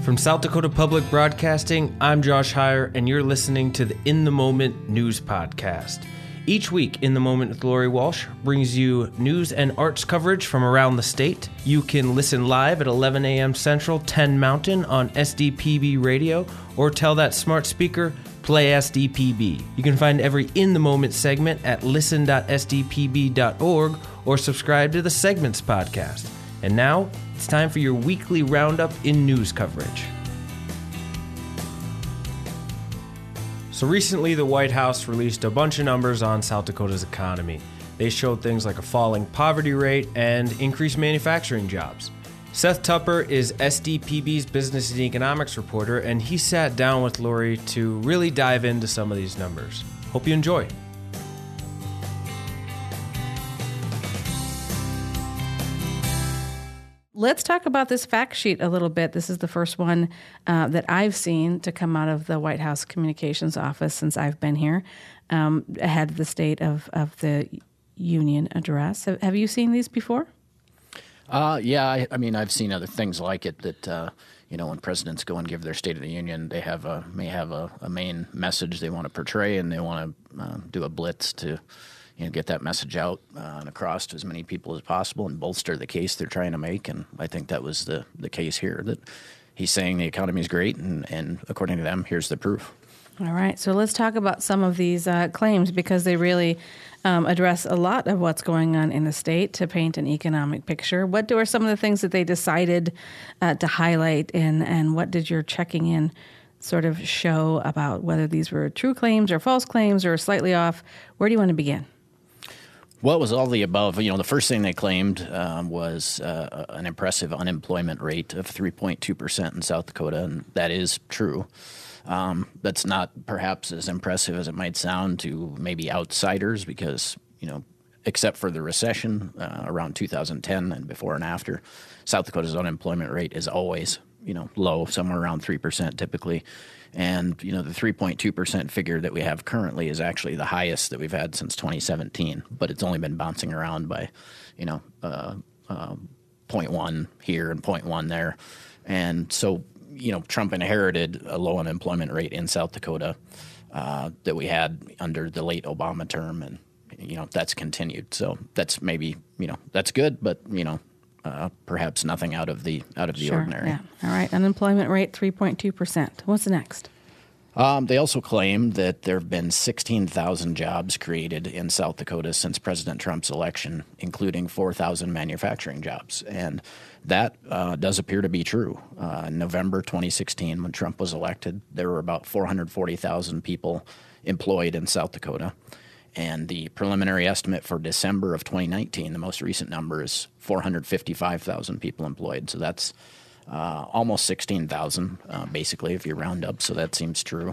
From South Dakota Public Broadcasting, I'm Josh Heyer, and you're listening to the In the Moment News Podcast. Each week, In the Moment with Lori Walsh brings you news and arts coverage from around the state. You can listen live at 11 a.m. Central, 10 Mountain on SDPB Radio, or tell that smart speaker, play SDPB. You can find every In the Moment segment at listen.sdpb.org or subscribe to the Segments podcast. And now, it's time for your weekly roundup in news coverage. So recently, the White House released a bunch of numbers on South Dakota's economy. They showed things like a falling poverty rate and increased manufacturing jobs. Seth Tupper is SDPB's business and economics reporter, and he sat down with Lori to really dive into some of these numbers. Hope you enjoy. Let's talk about this fact sheet a little bit. This is the first one that I've seen to come out of the White House Communications Office since I've been here, ahead of the State of the Union address. Have you seen these before? Yeah, I mean, I've seen other things like it that, when presidents go and give their State of the Union, they may have a main message they want to portray, and they want to do a blitz to get that message out and across to as many people as possible and bolster the case they're trying to make. And I think that was the case here, that he's saying the economy is great, and according to them, here's the proof. All right. So let's talk about some of these claims, because they really address a lot of what's going on in the state to paint an economic picture. What are some of the things that they decided to highlight, and what did your checking in sort of show about whether these were true claims or false claims or slightly off? Where do you want to begin? Well, it was all the above. The first thing they claimed was an impressive unemployment rate of 3.2% in South Dakota, and that is true. That's not perhaps as impressive as it might sound to maybe outsiders because, except for the recession around 2010 and before and after, South Dakota's unemployment rate is always, low, somewhere around 3% typically. And, the 3.2% figure that we have currently is actually the highest that we've had since 2017, but it's only been bouncing around by, 0.1 here and 0.1 there. And so, Trump inherited a low unemployment rate in South Dakota that we had under the late Obama term, and, that's continued. So that's maybe, that's good, but, perhaps nothing out of the ordinary. Yeah. All right. Unemployment rate 3.2%. What's next? They also claim that there have been 16,000 jobs created in South Dakota since President Trump's election, including 4,000 manufacturing jobs. And that does appear to be true. In November 2016, when Trump was elected, there were about 440,000 people employed in South Dakota. And the preliminary estimate for December of 2019, the most recent number, is 455,000 people employed. So that's almost 16,000, basically, if you round up. So that seems true.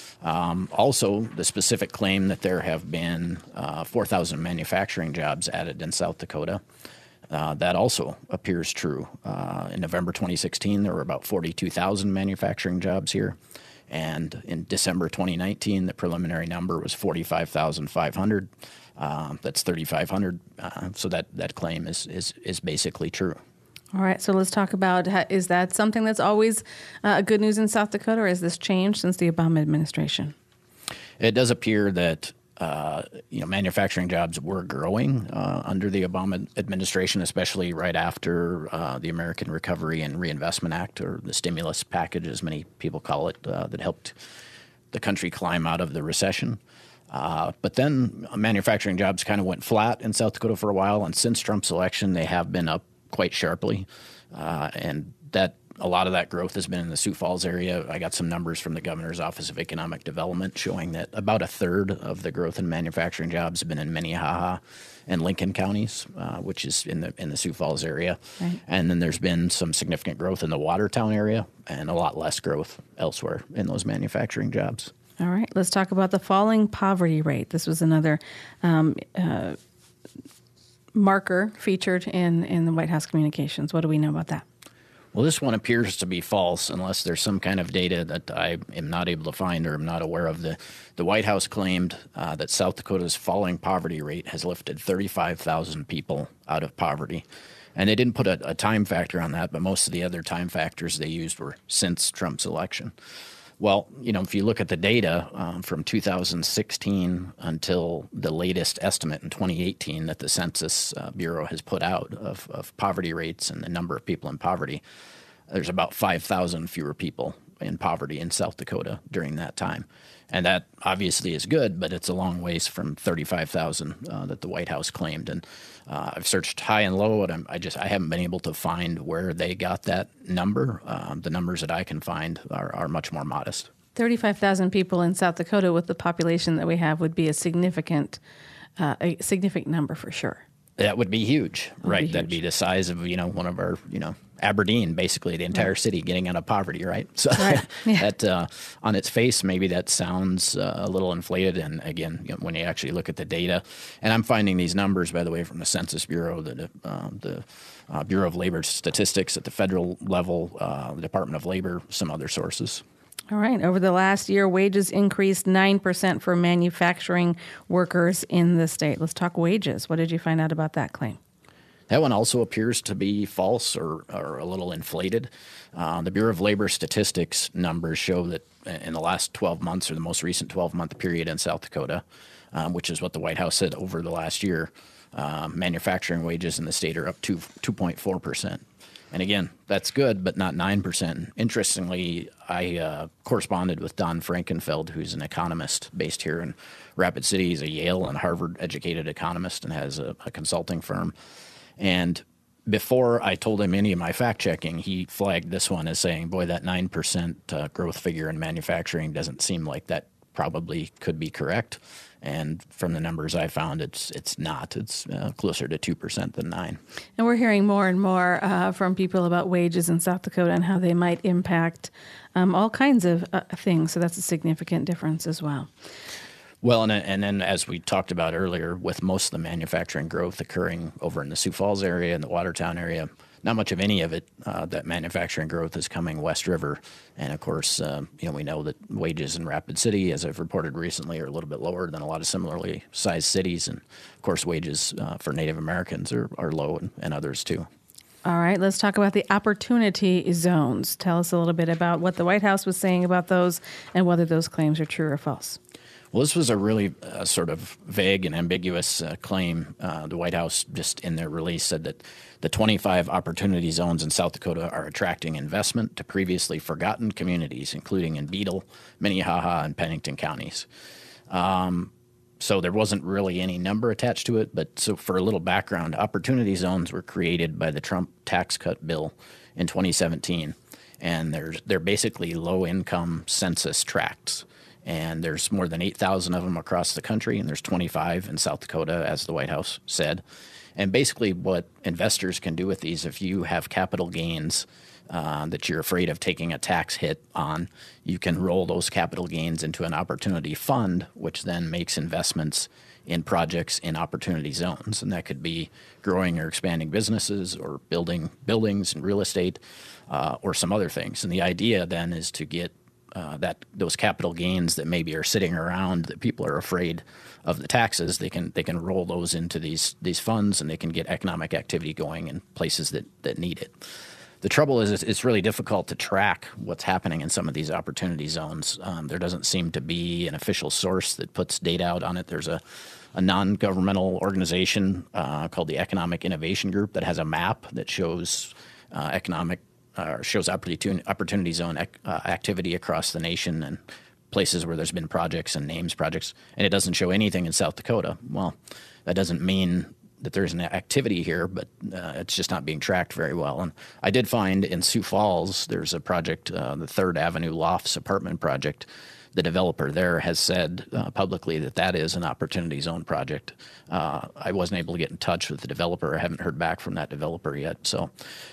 Also, the specific claim that there have been 4,000 manufacturing jobs added in South Dakota, that also appears true. In November 2016, there were about 42,000 manufacturing jobs here. And in December 2019, the preliminary number was 45,500. That's 3,500. So that claim is basically true. All right. So let's talk about, is that something that's always good news in South Dakota, or has this changed since the Obama administration? It does appear that manufacturing jobs were growing under the Obama administration, especially right after the American Recovery and Reinvestment Act, or the stimulus package, as many people call it, that helped the country climb out of the recession. But then manufacturing jobs kind of went flat in South Dakota for a while, and since Trump's election, they have been up quite sharply, and that a lot of that growth has been in the Sioux Falls area. I got some numbers from the Governor's Office of Economic Development showing that about a third of the growth in manufacturing jobs have been in Minnehaha and Lincoln counties, which is in the Sioux Falls area. Right. And then there's been some significant growth in the Watertown area and a lot less growth elsewhere in those manufacturing jobs. All right. Let's talk about the falling poverty rate. This was another marker featured in the White House communications. What do we know about that? Well, this one appears to be false unless there's some kind of data that I am not able to find or am not aware of. The White House claimed that South Dakota's falling poverty rate has lifted 35,000 people out of poverty. And they didn't put a time factor on that, but most of the other time factors they used were since Trump's election. Well, if you look at the data from 2016 until the latest estimate in 2018 that the Census Bureau has put out of poverty rates and the number of people in poverty, there's about 5,000 fewer people in poverty in South Dakota during that time. And that obviously is good, but it's a long ways from 35,000 that the White House claimed. And I've searched high and low, and I haven't been able to find where they got that number. The numbers that I can find are much more modest. 35,000 people in South Dakota with the population that we have would be a significant number for sure. That would be huge, right? That'd be the size of, one of our, Aberdeen, basically the entire city getting out of poverty, right? So that on its face, maybe that sounds a little inflated. And again, when you actually look at the data, and I'm finding these numbers, by the way, from the Census Bureau, the Bureau of Labor Statistics at the federal level, the Department of Labor, some other sources. All right. Over the last year, wages increased 9% for manufacturing workers in the state. Let's talk wages. What did you find out about that claim? That one also appears to be false or a little inflated. The Bureau of Labor Statistics numbers show that in the last 12 months, or the most recent 12-month period in South Dakota, which is what the White House said over the last year, manufacturing wages in the state are up to 2.4%. And again, that's good, but not 9%. Interestingly, I corresponded with Don Frankenfeld, who's an economist based here in Rapid City. He's a Yale and Harvard-educated economist and has a consulting firm. And before I told him any of my fact-checking, he flagged this one as saying, boy, that 9% growth figure in manufacturing doesn't seem like that probably could be correct. And from the numbers I found, it's not. It's closer to 2% than 9%. And we're hearing more and more from people about wages in South Dakota and how they might impact all kinds of things. So that's a significant difference as well. Well, and then as we talked about earlier, with most of the manufacturing growth occurring over in the Sioux Falls area and the Watertown area, not much of any of it, that manufacturing growth is coming West River. And of course, we know that wages in Rapid City, as I've reported recently, are a little bit lower than a lot of similarly sized cities. And of course, wages for Native Americans are low and others too. All right, let's talk about the opportunity zones. Tell us a little bit about what the White House was saying about those and whether those claims are true or false. Well, this was a really sort of vague and ambiguous claim. The White House just in their release said that the 25 opportunity zones in South Dakota are attracting investment to previously forgotten communities, including in Beadle, Minnehaha, and Pennington counties. So there wasn't really any number attached to it. But so for a little background, opportunity zones were created by the Trump tax cut bill in 2017. And they're basically low-income census tracts. And there's more than 8,000 of them across the country, and there's 25 in South Dakota, as the White House said. And basically what investors can do with these, if you have capital gains that you're afraid of taking a tax hit on, you can roll those capital gains into an opportunity fund, which then makes investments in projects in opportunity zones. And that could be growing or expanding businesses or building buildings and real estate or some other things. And the idea then is to get those capital gains that maybe are sitting around that people are afraid of the taxes, they can roll those into these funds, and they can get economic activity going in places that need it. The trouble is it's really difficult to track what's happening in some of these opportunity zones. There doesn't seem to be an official source that puts data out on it. There's a non-governmental organization called the Economic Innovation Group that has a map that shows shows opportunity zone activity across the nation and places where there's been projects and names projects, and it doesn't show anything in South Dakota. Well, that doesn't mean that there's an activity here, but it's just not being tracked very well. And I did find in Sioux Falls there's a project, the 3rd Avenue Lofts apartment project. The developer there has said publicly that is an opportunity zone project. I wasn't able to get in touch with the developer. I haven't heard back from that developer yet. So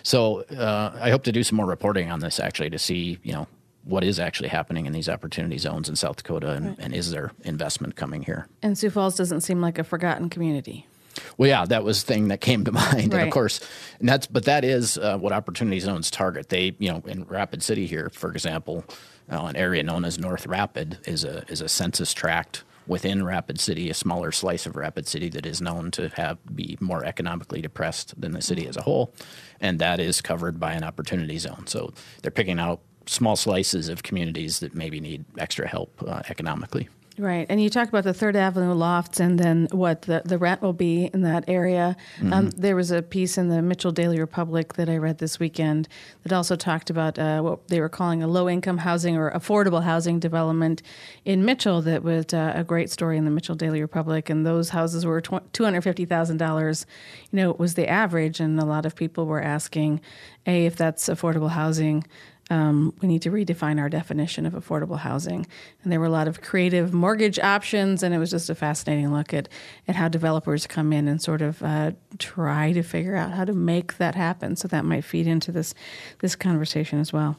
I hope to do some more reporting on this actually to see, what is actually happening in these opportunity zones in South Dakota and is there investment coming here? And Sioux Falls doesn't seem like a forgotten community. Well, yeah, that was the thing that came to mind. Right. And of course, that is what opportunity zones target. They, in Rapid City here, for example, an area known as North Rapid is a census tract within Rapid City, a smaller slice of Rapid City that is known to be more economically depressed than the city as a whole, and that is covered by an opportunity zone. So they're picking out small slices of communities that maybe need extra help economically. Right. And you talked about the Third Avenue lofts and then what the rent will be in that area. There was a piece in the Mitchell Daily Republic that I read this weekend that also talked about what they were calling a low-income housing or affordable housing development in Mitchell that was a great story in the Mitchell Daily Republic. And those houses were $250,000, was the average. And a lot of people were asking, A, if that's affordable housing. We need to redefine our definition of affordable housing. And there were a lot of creative mortgage options, and it was just a fascinating look at how developers come in and sort of try to figure out how to make that happen. So that might feed into this conversation as well.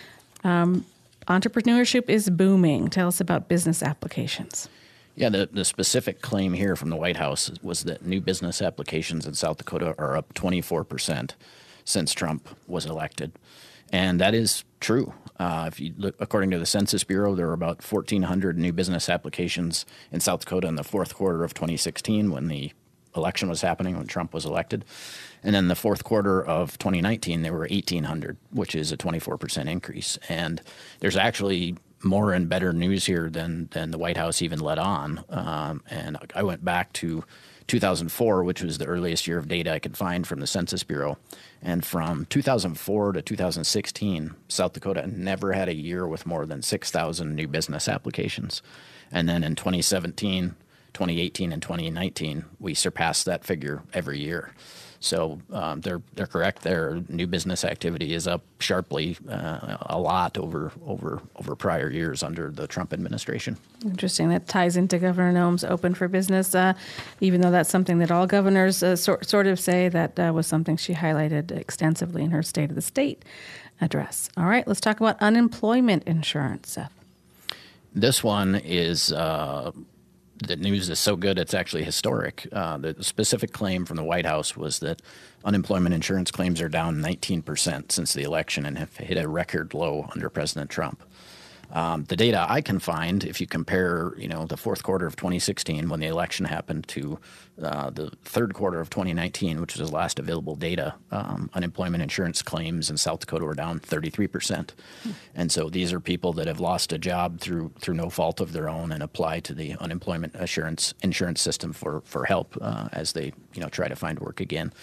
Entrepreneurship is booming. Tell us about business applications. Yeah, the specific claim here from the White House was that new business applications in South Dakota are up 24% since Trump was elected. And that is true. If you look, according to the Census Bureau, there were about 1,400 new business applications in South Dakota in the fourth quarter of 2016 when the election was happening, when Trump was elected. And then the fourth quarter of 2019, there were 1,800, which is a 24% increase. And there's actually more and better news here than the White House even let on. And I went back to 2004, which was the earliest year of data I could find from the Census Bureau. And from 2004 to 2016, South Dakota never had a year with more than 6,000 new business applications. And then in 2017, 2018, and 2019, we surpassed that figure every year. So they're correct there. New business activity is up sharply, a lot over prior years under the Trump administration. Interesting. That ties into Governor Noem's Open for Business, even though that's something that all governors sort of say. That was something she highlighted extensively in her State of the State address. All right, let's talk about unemployment insurance, Seth. This one is the news is so good it's actually historic. The specific claim from the White House was that unemployment insurance claims are down 19% since the election and have hit a record low under President Trump. The data I can find, if you compare, the fourth quarter of 2016 when the election happened to the third quarter of 2019, which was the last available data, unemployment insurance claims in South Dakota were down 33%. And so these are people that have lost a job through no fault of their own and apply to the unemployment insurance system for help as they try to find work again.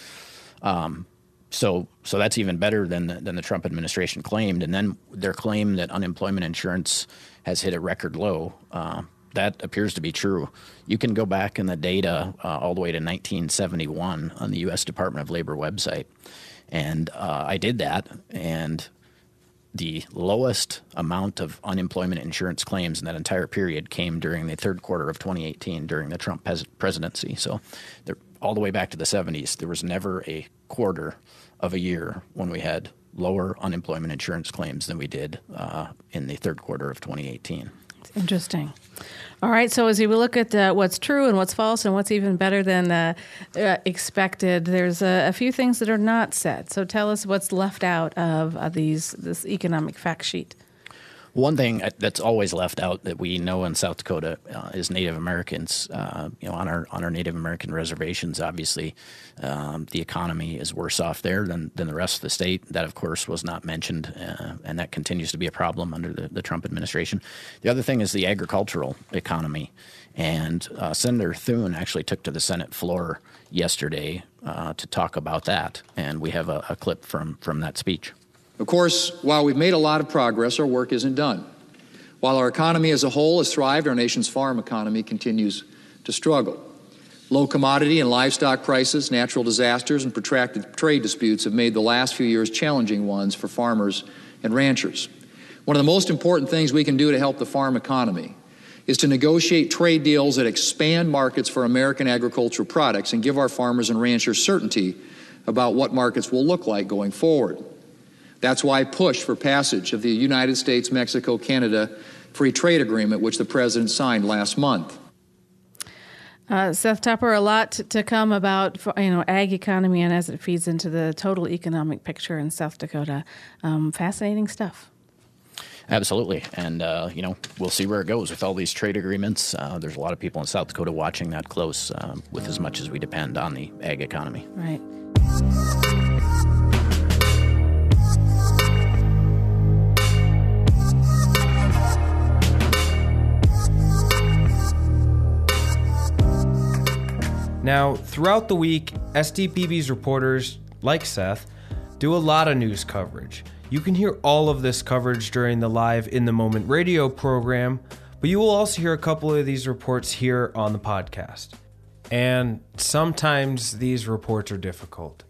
So that's even better than the Trump administration claimed. And then their claim that unemployment insurance has hit a record low, that appears to be true. You can go back in the data all the way to 1971 on the U.S. Department of Labor website. And I did that, and the lowest amount of unemployment insurance claims in that entire period came during the third quarter of 2018 during the Trump presidency. So they're all the way back to the 70s. There was never a quarter of a year when we had lower unemployment insurance claims than we did in the third quarter of 2018. Interesting. All right, so as we look at what's true and what's false and what's even better than expected, there's a few things that are not said. So tell us what's left out of this economic fact sheet. One thing that's always left out that we know in South Dakota is Native Americans. On our Native American reservations, obviously, the economy is worse off there than the rest of the state. That, of course, was not mentioned, and that continues to be a problem under the Trump administration. The other thing is the agricultural economy, and Senator Thune actually took to the Senate floor yesterday to talk about that, and we have a clip from that speech. Of course, while we've made a lot of progress, our work isn't done. While our economy as a whole has thrived, our nation's farm economy continues to struggle. Low commodity and livestock prices, natural disasters, and protracted trade disputes have made the last few years challenging ones for farmers and ranchers. One of the most important things we can do to help the farm economy is to negotiate trade deals that expand markets for American agricultural products and give our farmers and ranchers certainty about what markets will look like going forward. That's why I pushed for passage of the United States-Mexico-Canada Free Trade Agreement, which the President signed last month. Seth Tupper, a lot to come about ag economy and as it feeds into the total economic picture in South Dakota. Fascinating stuff. Absolutely. And, we'll see where it goes with all these trade agreements. There's a lot of people in South Dakota watching that close with as much as we depend on the ag economy. Right. Now, throughout the week, SDPB's reporters, like Seth, do a lot of news coverage. You can hear all of this coverage during the live In the Moment radio program, but you will also hear a couple of these reports here on the podcast. And sometimes these reports are difficult.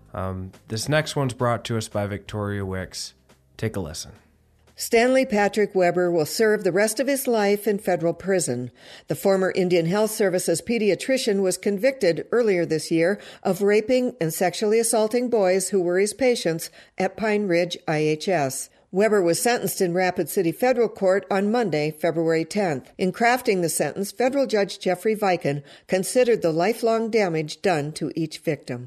This next one's brought to us by Victoria Wicks. Take a listen. Stanley Patrick Weber will serve the rest of his life in federal prison. The former Indian Health Services pediatrician was convicted earlier this year of raping and sexually assaulting boys who were his patients at Pine Ridge IHS. Weber was sentenced in Rapid City Federal Court on Monday, February 10th. In crafting the sentence, Federal Judge Jeffrey Viken considered the lifelong damage done to each victim.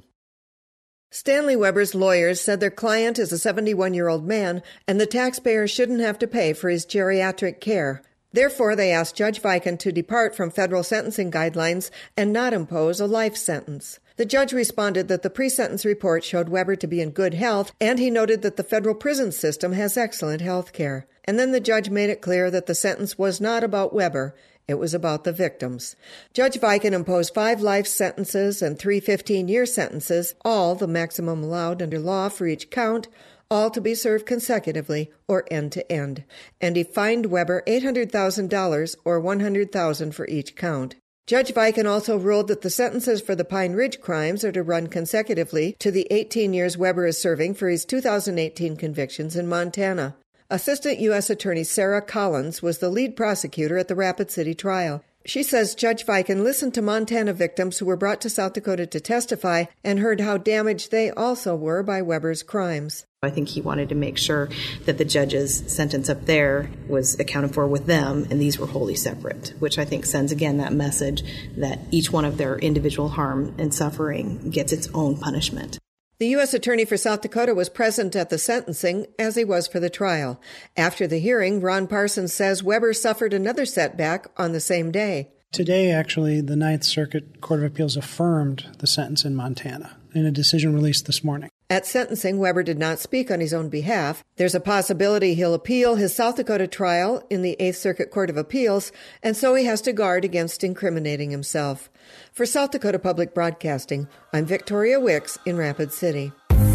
Stanley Weber's lawyers said their client is a 71-year-old man and the taxpayer shouldn't have to pay for his geriatric care. Therefore, they asked Judge Viken to depart from federal sentencing guidelines and not impose a life sentence. The judge responded that the pre-sentence report showed Weber to be in good health, and he noted that the federal prison system has excellent health care. And then the judge made it clear that the sentence was not about Weber. It was about the victims. Judge Viken imposed 5 life sentences and 3 15-year sentences, all the maximum allowed under law for each count, all to be served consecutively or end to end. And he fined Weber $800,000 or $100,000 for each count. Judge Viken also ruled that the sentences for the Pine Ridge crimes are to run consecutively to the 18 years Weber is serving for his 2018 convictions in Montana. Assistant U.S. Attorney Sarah Collins was the lead prosecutor at the Rapid City trial. She says Judge Viken listened to Montana victims who were brought to South Dakota to testify and heard how damaged they also were by Weber's crimes. I think he wanted to make sure that the judge's sentence up there was accounted for with them, and these were wholly separate, which I think sends, again, that message that each one of their individual harm and suffering gets its own punishment. The U.S. Attorney for South Dakota was present at the sentencing, as he was for the trial. After the hearing, Ron Parsons says Weber suffered another setback on the same day. Today, actually, the Ninth Circuit Court of Appeals affirmed the sentence in Montana in a decision released this morning. At sentencing, Weber did not speak on his own behalf. There's a possibility he'll appeal his South Dakota trial in the Eighth Circuit Court of Appeals, and so he has to guard against incriminating himself. For South Dakota Public Broadcasting, I'm Victoria Wicks in Rapid City.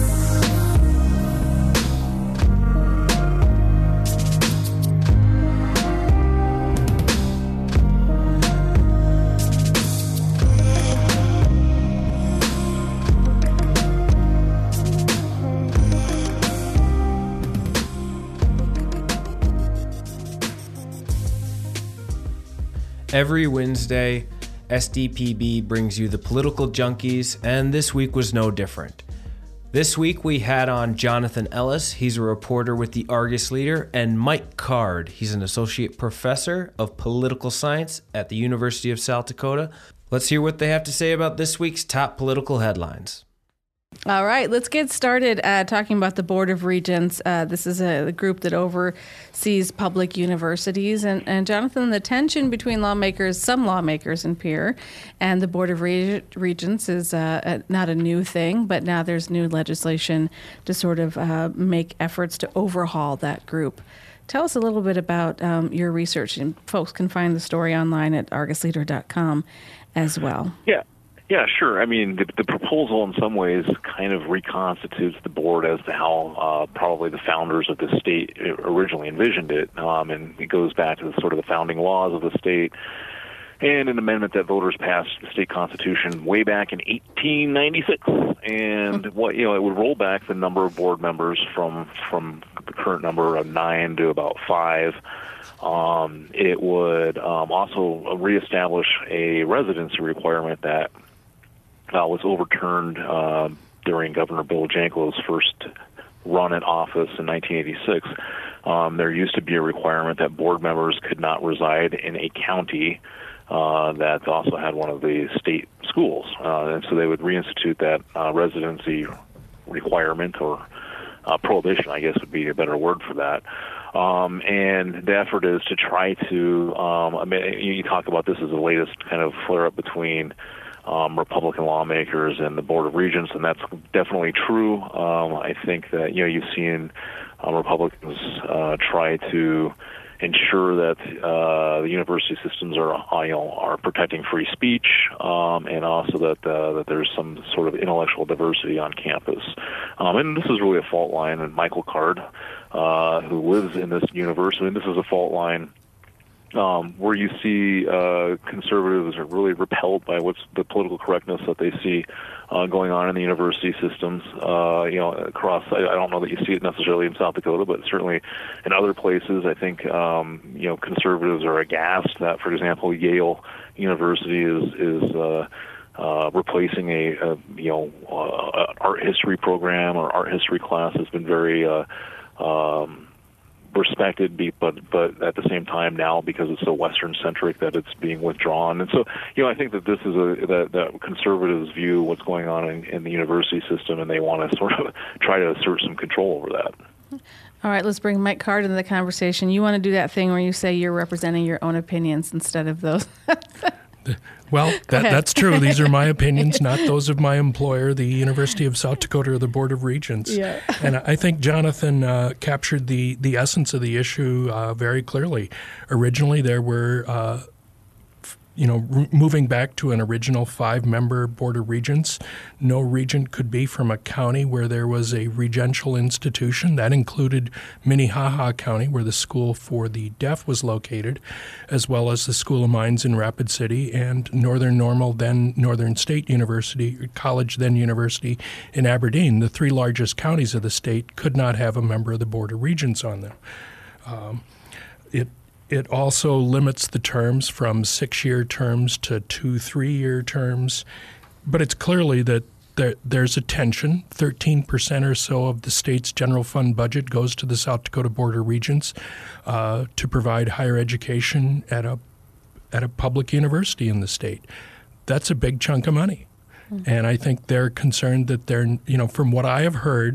Every Wednesday, SDPB brings you the political junkies, and this week was no different. This week we had on Jonathan Ellis, he's a reporter with the Argus Leader, and Mike Card, he's an associate professor of political science at the University of South Dakota. Let's hear what they have to say about this week's top political headlines. All right, let's get started talking about the Board of Regents. This is a group that oversees public universities. And Jonathan, the tension between some lawmakers in Pierre, and the Board of Regents is not a new thing, but now there's new legislation to sort of make efforts to overhaul that group. Tell us a little bit about your research, and folks can find the story online at argusleader.com as well. Yeah, sure. I mean, the proposal in some ways kind of reconstitutes the board as to how probably the founders of the state originally envisioned it. And it goes back to sort of the founding laws of the state and an amendment that voters passed the state constitution way back in 1896. And it would roll back the number of board members from the current number of 9 to about 5. It would also reestablish a residency requirement that was overturned during Governor Bill Jankelow's first run in office in 1986. There used to be a requirement that board members could not reside in a county that also had one of the state schools. And so they would reinstitute that residency requirement or prohibition, I guess would be a better word for that. And the effort is to try to, I mean, you talk about this as the latest kind of flare-up between Republican lawmakers and the Board of Regents, and that's definitely true. I think that, you've seen Republicans try to ensure that the university systems are protecting free speech, and also that there's some sort of intellectual diversity on campus. And this is really a fault line. And Michael Card, who lives in this university, and this is a fault line where you see conservatives are really repelled by what's the political correctness that they see going on in the university systems, across. I don't know that you see it necessarily in South Dakota, but certainly in other places. I think conservatives are aghast that, for example, Yale University is replacing a art history program or art history class has been very respected, but at the same time now, because it's so Western centric, that it's being withdrawn. And so, I think that this is that conservatives view what's going on in the university system, and they want to sort of try to assert some control over that. All right, let's bring Mike Card into the conversation. You want to do that thing where you say you're representing your own opinions instead of those. Well, that's true. These are my opinions, not those of my employer, the University of South Dakota or the Board of Regents. Yeah. And I think Jonathan captured the essence of the issue very clearly. Originally, there were moving back to an original 5-member Board of Regents, no regent could be from a county where there was a regential institution. That included Minnehaha County, where the School for the Deaf was located, as well as the School of Mines in Rapid City, and Northern Normal, then Northern State University, College, then University in Aberdeen. The 3 largest counties of the state could not have a member of the Board of Regents on them. It also limits the terms from 6-year terms to 2 3-year terms. But it's clearly that there's a tension. 13% or so of the state's general fund budget goes to the South Dakota Board of Regents to provide higher education at a public university in the state. That's a big chunk of money. Mm-hmm. And I think they're concerned that from what I have heard,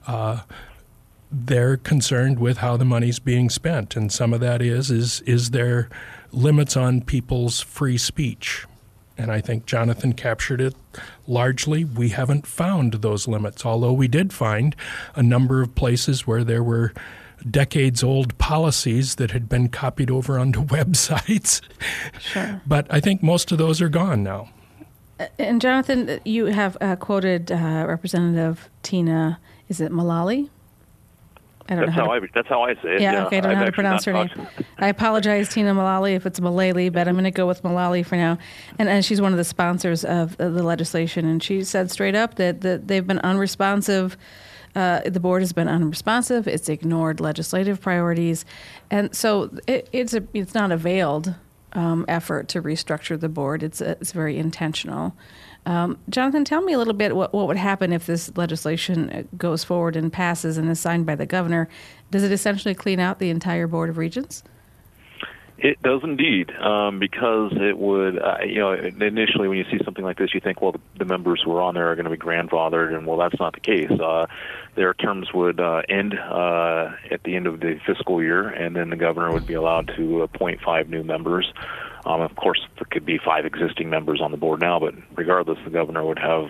they're concerned with how the money's being spent, and some of that is there limits on people's free speech. And I think Jonathan captured it largely. We haven't found those limits, although we did find a number of places where there were decades-old policies that had been copied over onto websites. Sure. But I think most of those are gone now. And Jonathan, you have quoted Representative Tina, is it Mullally? That's how I say it. Yeah, okay, I don't know how to pronounce her name. I apologize, Tina Mullally, if it's Mullally, but I'm going to go with Mullally for now. And she's one of the sponsors of the legislation, and she said straight up that they've been unresponsive. The board has been unresponsive. It's ignored legislative priorities. And so it's not a veiled effort to restructure the board. It's very intentional. Jonathan, tell me a little bit what would happen if this legislation goes forward and passes and is signed by the governor. Does it essentially clean out the entire Board of Regents? It does indeed, because it would, initially when you see something like this, you think, well, the members who are on there are going to be grandfathered, and well, that's not the case. Their terms would end at the end of the fiscal year, and then the governor would be allowed to appoint 5 new members. Of course, there could be 5 existing members on the board now, but regardless, the governor would have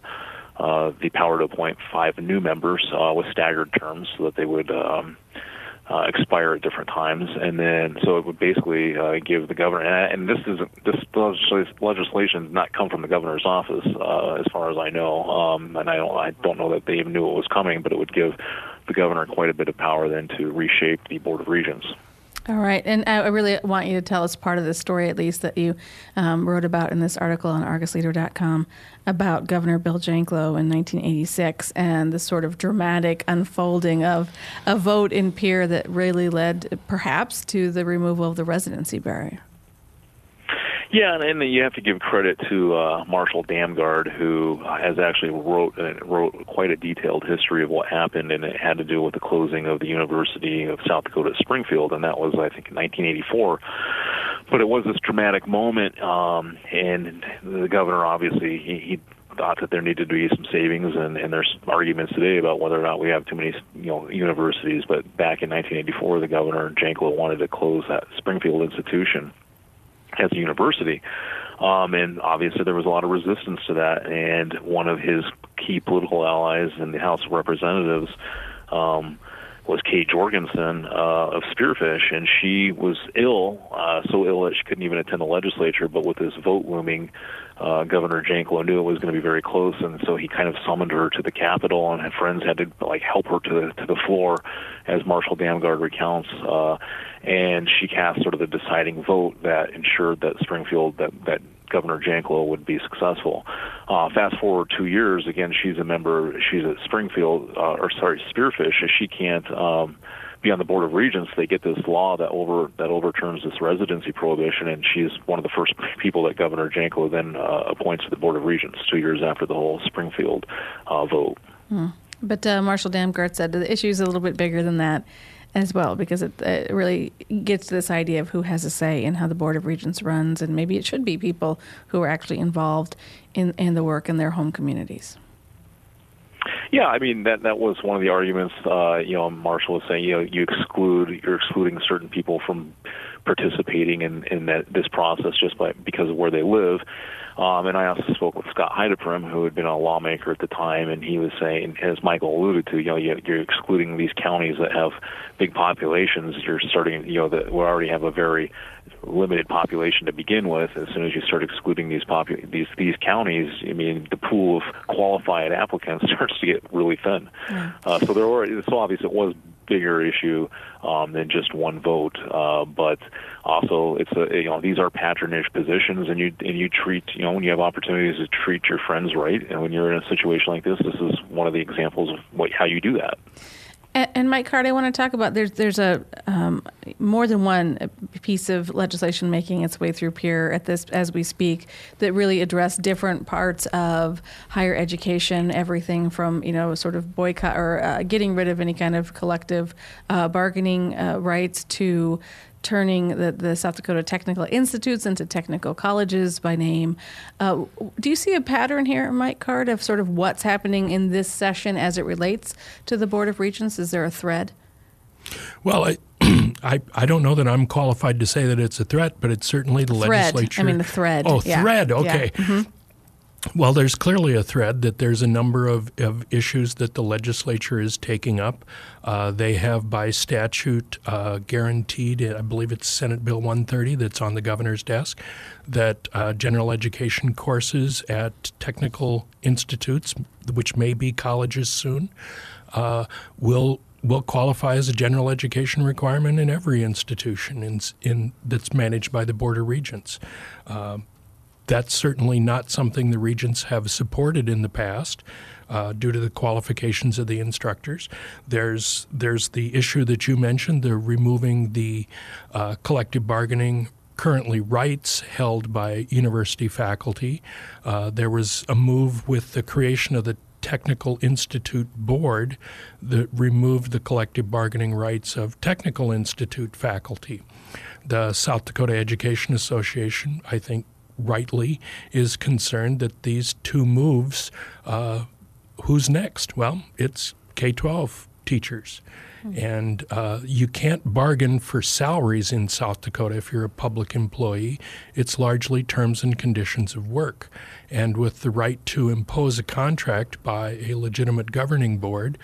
the power to appoint 5 new members with staggered terms, so that they would expire at different times, and then so it would basically give the governor. And this legislation did not come from the governor's office, as far as I know, and I don't know that they even knew it was coming, but it would give the governor quite a bit of power then to reshape the Board of Regents. All right, and I really want you to tell us part of the story, at least, that you wrote about in this article on ArgusLeader.com about Governor Bill Janklow in 1986 and the sort of dramatic unfolding of a vote in Pierre that really led, perhaps, to the removal of the residency barrier. Yeah, and you have to give credit to Marshall Damgard, who has actually wrote quite a detailed history of what happened, and it had to do with the closing of the University of South Dakota at Springfield, and that was, I think, in 1984. But it was this dramatic moment, and the governor, obviously, he thought that there needed to be some savings, and there's arguments today about whether or not we have too many universities. But back in 1984, the governor, Janklow, wanted to close that Springfield institution as a university. And obviously there was a lot of resistance to that, and one of his key political allies in the House of Representatives was Kate Jorgensen of Spearfish, and she was ill, so ill that she couldn't even attend the legislature. But with this vote looming, Governor Janklow knew it was going to be very close, and so he kind of summoned her to the Capitol, and her friends had to help her to the floor as Marshall Damgard recounts, and she cast sort of the deciding vote that ensured that Springfield, that Governor Janklow would be successful. Fast forward 2 years, again, she's at Springfield, Spearfish, and she can't be on the Board of Regents. They get this law that overturns this residency prohibition, and she's one of the first people that Governor Janklow then appoints to the Board of Regents 2 years after the whole Springfield vote. But Marshall Damgard said the issue is a little bit bigger than that as well, because it really gets to this idea of who has a say in how the Board of Regents runs, and maybe it should be people who are actually involved in the work in their home communities. Yeah, I mean that was one of the arguments. Marshall was saying, you're excluding certain people from participating in this process just because of where they live. And I also spoke with Scott Heideprim, who had been a lawmaker at the time, and he was saying, as Michael alluded to, you're excluding these counties that have big populations. You're starting, that we already have a very limited population to begin with. As soon as you start excluding these counties, I mean, the pool of qualified applicants starts to get really thin. So obviously it was bigger issue than just one vote, but also it's these are patronage positions, and you treat when you have opportunities to treat your friends right, and when you're in a situation like this is one of the examples of how you do that. And Mike Card, I want to talk about there's a more than one piece of legislation making its way through Pierre as we speak that really address different parts of higher education, everything from sort of boycott or getting rid of any kind of collective bargaining rights to turning the South Dakota Technical Institutes into technical colleges by name. Do you see a pattern here, Mike Card, of sort of what's happening in this session as it relates to the Board of Regents? Is there a thread? Well, I don't know that I'm qualified to say that it's a threat, but it's certainly the legislature. I mean, the thread. Oh, thread. Okay. Yeah. Mm-hmm. Well, there's clearly a thread that there's a number of issues that the legislature is taking up. They have by statute guaranteed, I believe it's Senate Bill 130 that's on the governor's desk, that general education courses at technical institutes, which may be colleges soon, will qualify as a general education requirement in every institution that's managed by the Board of Regents. That's certainly not something the regents have supported in the past due to the qualifications of the instructors. There's the issue that you mentioned, the removing the collective bargaining currently rights held by university faculty. There was a move with the creation of the Technical Institute Board that removed the collective bargaining rights of technical institute faculty. The South Dakota Education Association, I think, rightly is concerned that these two moves, who's next? Well, it's K-12 teachers. And you can't bargain for salaries in South Dakota if you're a public employee. It's largely terms and conditions of work. And with the right to impose a contract by a legitimate governing board,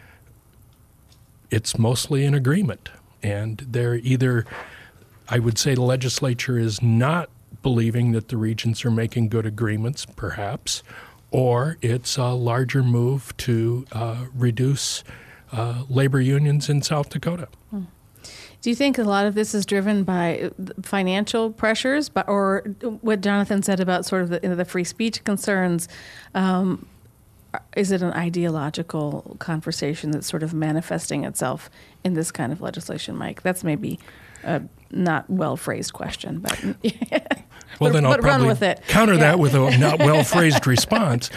it's mostly an agreement. And they're either, I would say the legislature is not believing that the regents are making good agreements, perhaps, or it's a larger move to reduce labor unions in South Dakota. Do you think a lot of this is driven by financial pressures, or what Jonathan said about sort of the free speech concerns? Is it an ideological conversation that's sort of manifesting itself in this kind of legislation, Mike? That's maybe a not well-phrased question, but well, then I'll probably counter that with a not well-phrased response.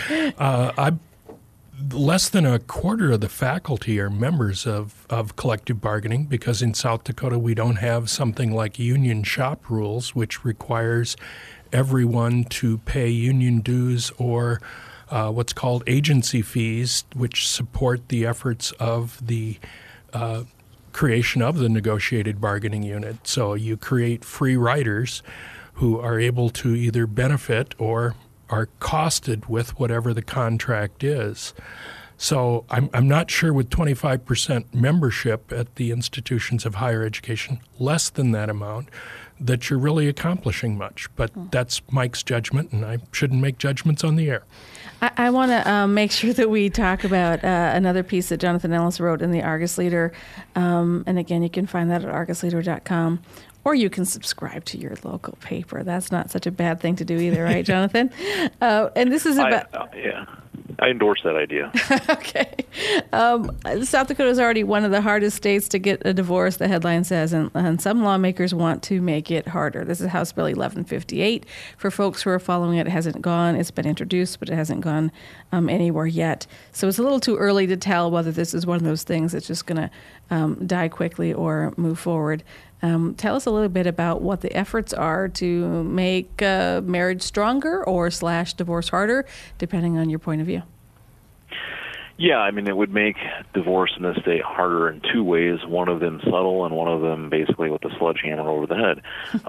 Less than a quarter of the faculty are members of collective bargaining because in South Dakota we don't have something like union shop rules, which requires everyone to pay union dues or what's called agency fees, which support the efforts of the creation of the negotiated bargaining unit. So you create free riders who are able to either benefit or are costed with whatever the contract is. So I'm not sure with 25% membership at the institutions of higher education, less than that amount, that you're really accomplishing much. But that's Mike's judgment, and I shouldn't make judgments on the air. I want to make sure that we talk about another piece that Jonathan Ellis wrote in the Argus Leader. And again, you can find that at argusleader.com. Or you can subscribe to your local paper. That's not such a bad thing to do either, right, Jonathan? And this is about... I endorse that idea. Okay. South Dakota is already one of the hardest states to get a divorce, the headline says, and some lawmakers want to make it harder. This is House Bill 1158. For folks who are following it, it hasn't gone. It's been introduced, but it hasn't gone anywhere yet. So it's a little too early to tell whether this is one of those things that's just going to die quickly or move forward. Tell us a little bit about what the efforts are to make marriage stronger or / divorce harder, depending on your point of view. Yeah, I mean, it would make divorce in this state harder in two ways, one of them subtle and one of them basically with a sledgehammer over the head.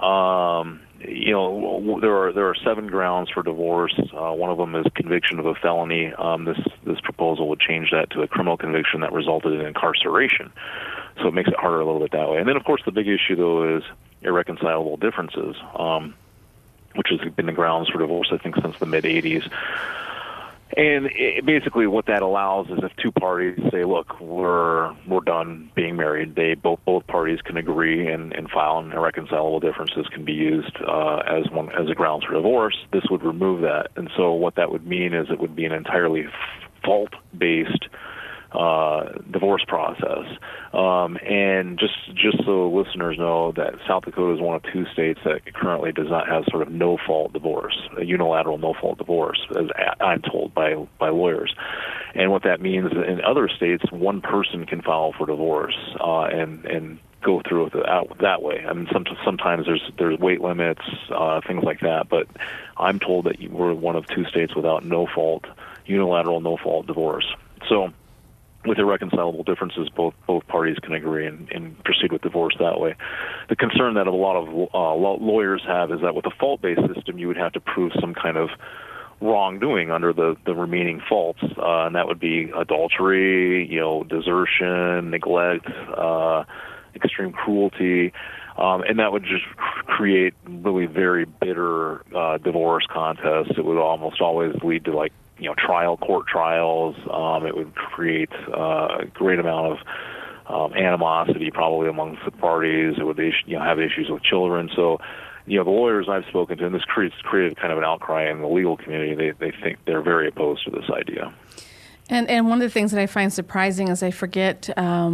There are 7 grounds for divorce. One of them is conviction of a felony. This proposal would change that to a criminal conviction that resulted in incarceration. So it makes it harder a little bit that way. And then, of course, the big issue, though, is irreconcilable differences, which has been the grounds for divorce, I think, since the mid-'80s. And basically what that allows is if two parties say, look, we're done being married, both parties can agree and file, and irreconcilable differences can be used as a grounds for divorce. This would remove that. And so what that would mean is it would be an entirely fault-based divorce process. And just so listeners know that South Dakota is one of 2 states that currently does not have sort of no-fault divorce, a unilateral no-fault divorce, as I'm told by lawyers. And what that means is in other states, one person can file for divorce and go through with it that way. I mean, sometimes there's weight limits, things like that. But I'm told that we're one of 2 states without no-fault, unilateral no-fault divorce. So with irreconcilable differences, both parties can agree and proceed with divorce that way. The concern that a lot of lawyers have is that with a fault-based system, you would have to prove some kind of wrongdoing under the remaining faults, and that would be adultery, desertion, neglect, extreme cruelty, and that would just create really very bitter divorce contests. It would almost always lead to court trials. It would create a great amount of animosity probably amongst the parties. It would have issues with children. So, the lawyers I've spoken to, and this created kind of an outcry in the legal community. They think they're very opposed to this idea. And one of the things that I find surprising is I forget,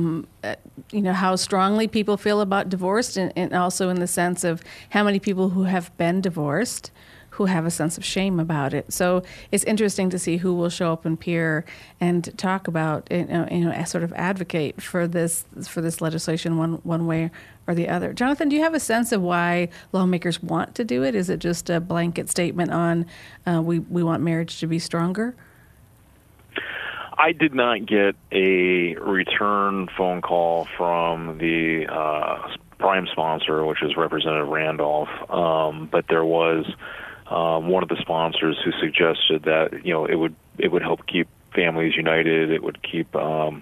how strongly people feel about divorce, and also in the sense of how many people who have been divorced who have a sense of shame about it. So it's interesting to see who will show up and peer and talk about, sort of advocate for this legislation one way or the other. Jonathan, do you have a sense of why lawmakers want to do it? Is it just a blanket statement on we want marriage to be stronger? I did not get a return phone call from the prime sponsor, which is Representative Randolph, but there was one of the sponsors who suggested that it would help keep families united. It would keep fathers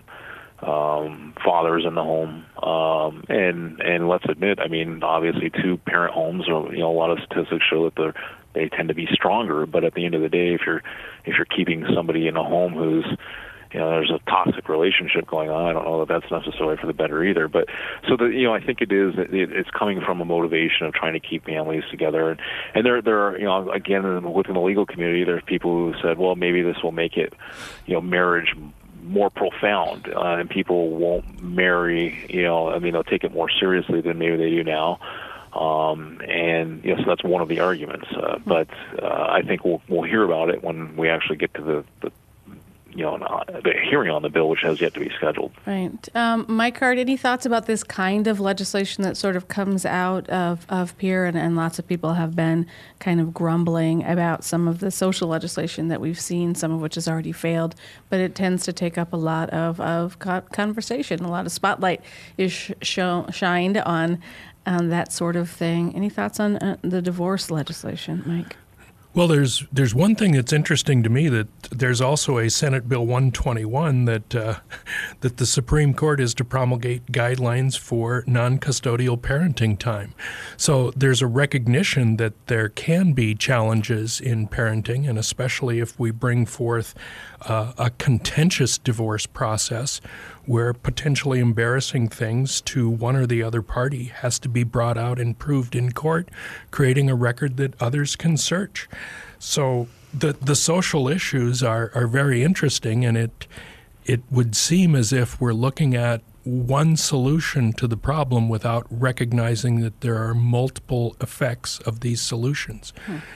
in the home, and let's admit, I mean, obviously 2-parent homes are, a lot of statistics show that they tend to be stronger. But at the end of the day, if you're keeping somebody in a home who's there's a toxic relationship going on, I don't know that that's necessarily for the better either. But so I think it's coming from a motivation of trying to keep families together. And there are, again, within the legal community, there's people who said, well, maybe this will make it, marriage more profound, and people won't marry, they'll take it more seriously than maybe they do now. And so that's one of the arguments. But I think we'll hear about it when we actually get to the the hearing on the bill, which has yet to be scheduled. Right. Mike Hart, any thoughts about this kind of legislation that sort of comes out of Pierre, and lots of people have been kind of grumbling about some of the social legislation that we've seen, some of which has already failed, but it tends to take up a lot of conversation. A lot of spotlight is shined on that sort of thing. Any thoughts on the divorce legislation, Mike? Well, there's one thing that's interesting to me, that there's also a Senate Bill 121 that the Supreme Court is to promulgate guidelines for non-custodial parenting time. So there's a recognition that there can be challenges in parenting, and especially if we bring forth a contentious divorce process where potentially embarrassing things to one or the other party has to be brought out and proved in court, creating a record that others can search. So the social issues are very interesting, and it would seem as if we're looking at one solution to the problem without recognizing that there are multiple effects of these solutions.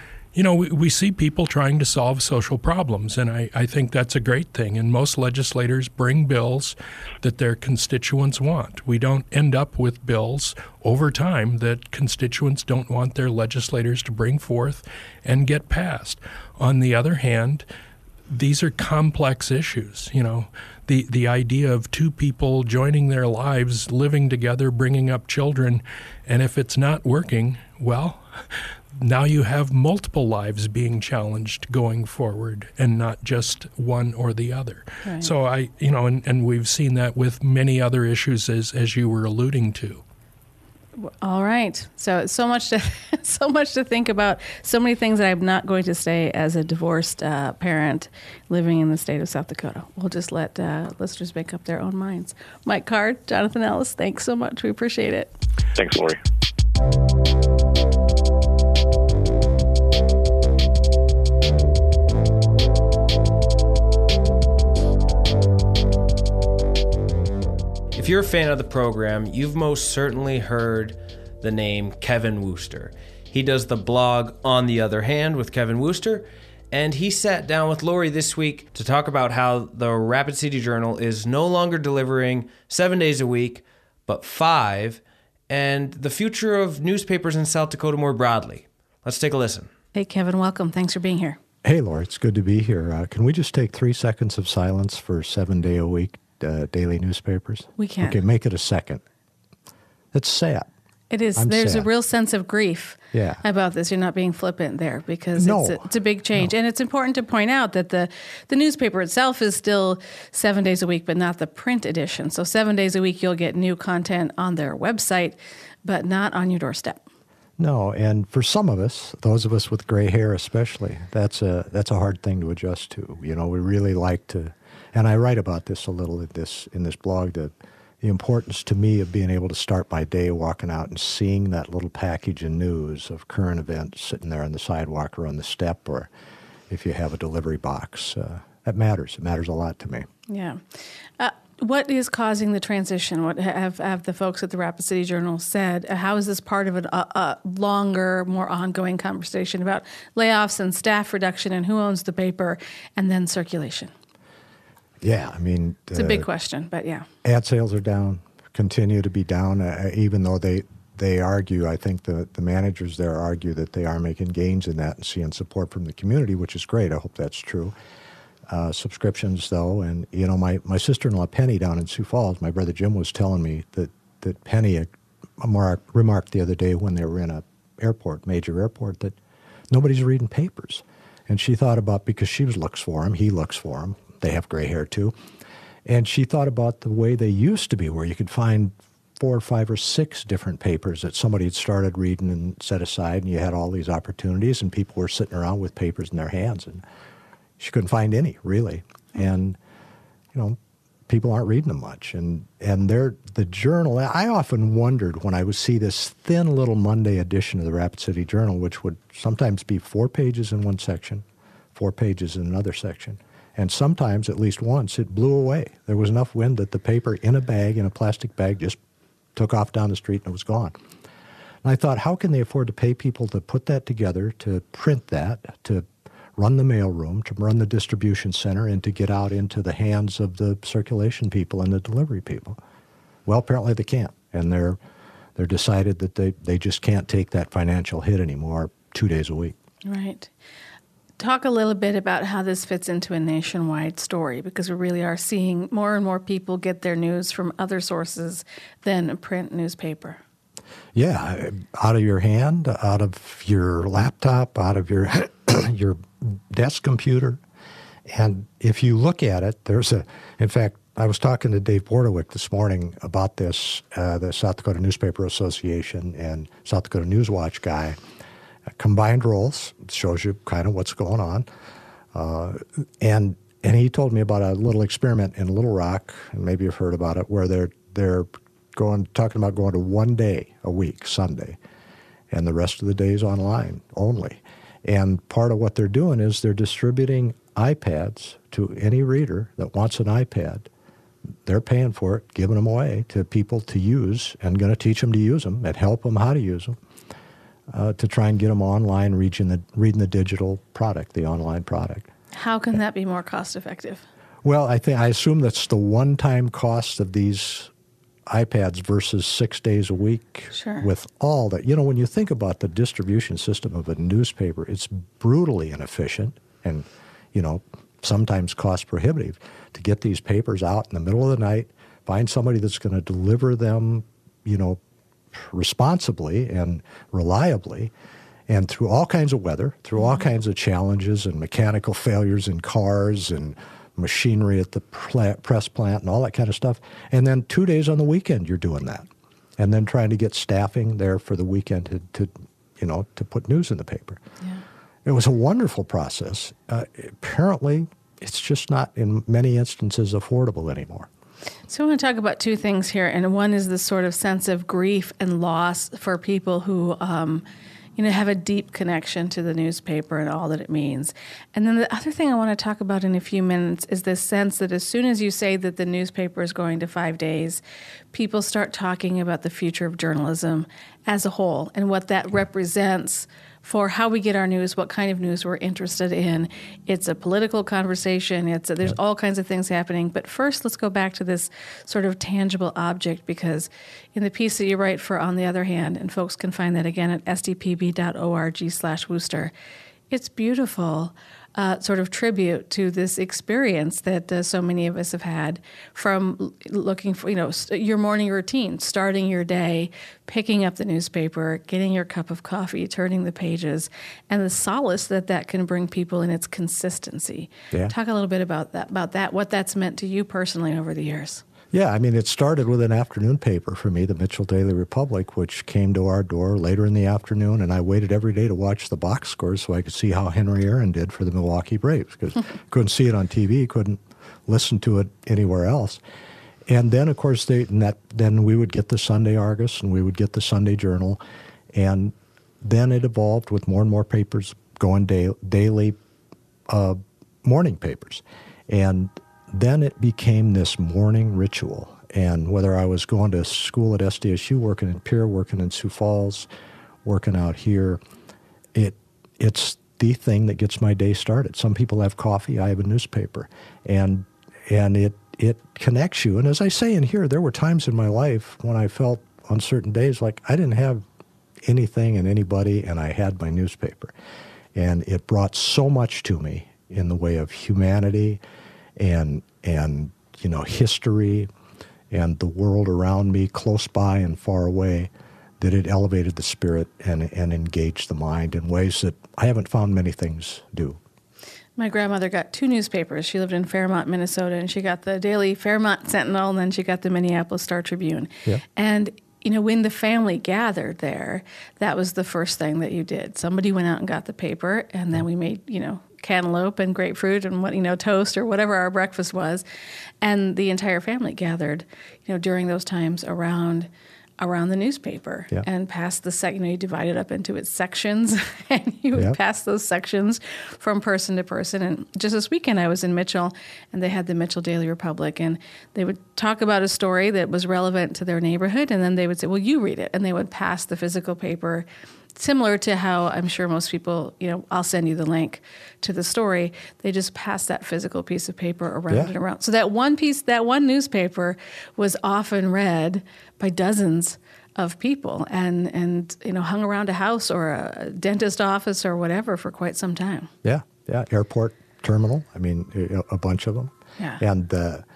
We see people trying to solve social problems, and I think that's a great thing. And most legislators bring bills that their constituents want. We don't end up with bills over time that constituents don't want their legislators to bring forth and get passed. On the other hand, these are complex issues. The idea of two people joining their lives, living together, bringing up children, and if it's not working, well, now you have multiple lives being challenged going forward, and not just one or the other. Right. So and we've seen that with many other issues, as you were alluding to. All right. So much to think about. So many things that I'm not going to say as a divorced parent living in the state of South Dakota. We'll just let listeners make up their own minds. Mike Hart, Jonathan Ellis, thanks so much. We appreciate it. Thanks, Lori. If you're a fan of the program, you've most certainly heard the name Kevin Wooster. He does the blog On the Other Hand with Kevin Wooster, and he sat down with Lori this week to talk about how the Rapid City Journal is no longer delivering 7 days a week, but 5, and the future of newspapers in South Dakota more broadly. Let's take a listen. Hey, Kevin, welcome. Thanks for being here. Hey, Laura, it's good to be here. Can we just take 3 seconds of silence for 7-day-a-week daily newspapers? We can. Okay, make it a second. It's sad. It is. There's a real sense of grief about this. You're not being flippant there, because it's a big change. And it's important to point out that the newspaper itself is still 7 days a week, but not the print edition. So 7 days a week you'll get new content on their website, but not on your doorstep. No, and for some of us, those of us with gray hair especially, that's a hard thing to adjust to. We really like to, and I write about this a little in this blog, the importance to me of being able to start my day walking out and seeing that little package of news of current events sitting there on the sidewalk or on the step, or if you have a delivery box. That matters. It matters a lot to me. Yeah. What is causing the transition? What have the folks at the Rapid City Journal said? How is this part of a longer, more ongoing conversation about layoffs and staff reduction and who owns the paper and then circulation? Yeah, I mean... It's a big question, but yeah. Ad sales are down, continue to be down, even though they argue, I think the managers there argue that they are making gains in that and seeing support from the community, which is great. I hope that's true. Subscriptions, though, and my sister-in-law Penny down in Sioux Falls, my brother Jim was telling me that Penny remarked the other day when they were in a major airport, that nobody's reading papers, and she thought about, because she looks for them, he looks for them, they have gray hair too, and she thought about the way they used to be, where you could find 4 or 5 or 6 different papers that somebody had started reading and set aside, and you had all these opportunities, and people were sitting around with papers in their hands, and she couldn't find any, really. And, people aren't reading them much. And the Journal, I often wondered when I would see this thin little Monday edition of the Rapid City Journal, which would sometimes be 4 pages in one section, 4 pages in another section. And sometimes, at least once, it blew away. There was enough wind that the paper in a plastic bag, just took off down the street and it was gone. And I thought, how can they afford to pay people to put that together, to print that, to run the mailroom, to run the distribution center, and to get out into the hands of the circulation people and the delivery people. Well, apparently they can't, and they're decided that they just can't take that financial hit anymore 2 days a week. Right. Talk a little bit about how this fits into a nationwide story, because we really are seeing more and more people get their news from other sources than a print newspaper. Yeah, out of your hand, out of your laptop, out of your your desk computer. And if you look at it, in fact, I was talking to Dave Bordewick this morning about this, the South Dakota Newspaper Association and South Dakota Newswatch guy. Combined roles, shows you kind of what's going on. And he told me about a little experiment in Little Rock, and maybe you've heard about it, where they're talking about going to 1 day a week, Sunday, and the rest of the days online only. And part of what they're doing is they're distributing iPads to any reader that wants an iPad. They're paying for it, giving them away to people to use, and going to teach them to use them and help them how to use them. To try and get them online, reading the digital product, the online product. How can that be more cost effective? Well, I assume that's the one-time cost of these iPads versus 6 days a week. Sure. With all that. When you think about the distribution system of a newspaper, it's brutally inefficient and, sometimes cost prohibitive to get these papers out in the middle of the night, find somebody that's going to deliver them, responsibly and reliably, and through all kinds of weather, through all kinds of challenges and mechanical failures in cars and machinery at the press plant and all that kind of stuff. And then 2 days on the weekend you're doing that. And then trying to get staffing there for the weekend to put news in the paper. Yeah. It was a wonderful process. Apparently, it's just not, in many instances, affordable anymore. So I want to talk about two things here, and one is this sort of sense of grief and loss for people who, have a deep connection to the newspaper and all that it means. And then the other thing I want to talk about in a few minutes is this sense that as soon as you say that the newspaper is going to 5 days, people start talking about the future of journalism as a whole and what that represents for how we get our news, what kind of news we're interested in. It's a political conversation. There's all kinds of things happening. But first, let's go back to this sort of tangible object, because in the piece that you write for On the Other Hand, and folks can find that again at sdpb.org/Wooster, it's beautiful. Sort of tribute to this experience that so many of us have had from looking for, your morning routine, starting your day, picking up the newspaper, getting your cup of coffee, turning the pages, and the solace that can bring people in its consistency. Yeah. Talk a little bit about that, what that's meant to you personally over the years. Yeah, it started with an afternoon paper for me, the Mitchell Daily Republic, which came to our door later in the afternoon, and I waited every day to watch the box scores so I could see how Henry Aaron did for the Milwaukee Braves, because couldn't see it on TV, couldn't listen to it anywhere else. And then, of course, then we would get the Sunday Argus and we would get the Sunday Journal, and then it evolved with more and more papers going daily morning papers. And then it became this morning ritual. And whether I was going to school at SDSU, working in Pierre, working in Sioux Falls, working out here, it's the thing that gets my day started. Some people have coffee, I have a newspaper. And it connects you. And as I say in here, there were times in my life when I felt on certain days like I didn't have anything and anybody, and I had my newspaper. And it brought so much to me in the way of humanity and history and the world around me, close by and far away, that it elevated the spirit and engaged the mind in ways that I haven't found many things do. My grandmother got two newspapers. She lived in Fairmont, Minnesota, and she got the Daily Fairmont Sentinel, and then she got the Minneapolis Star-Tribune. Yeah. And when the family gathered there, that was the first thing that you did. Somebody went out and got the paper, and then we made, cantaloupe and grapefruit and, toast or whatever our breakfast was. And the entire family gathered, during those times around the newspaper, yeah. and passed you divide it up into its sections, and you would pass those sections from person to person. And just this weekend I was in Mitchell, and they had the Mitchell Daily Republic, and they would talk about a story that was relevant to their neighborhood, and then they would say, well, you read it. And they would pass the physical paper similar to how I'm sure most people, I'll send you the link to the story. They just pass that physical piece of paper around and around. So that one newspaper was often read by dozens of people and hung around a house or a dentist office or whatever for quite some time. Yeah. Airport terminal. I mean, a bunch of them. Yeah. And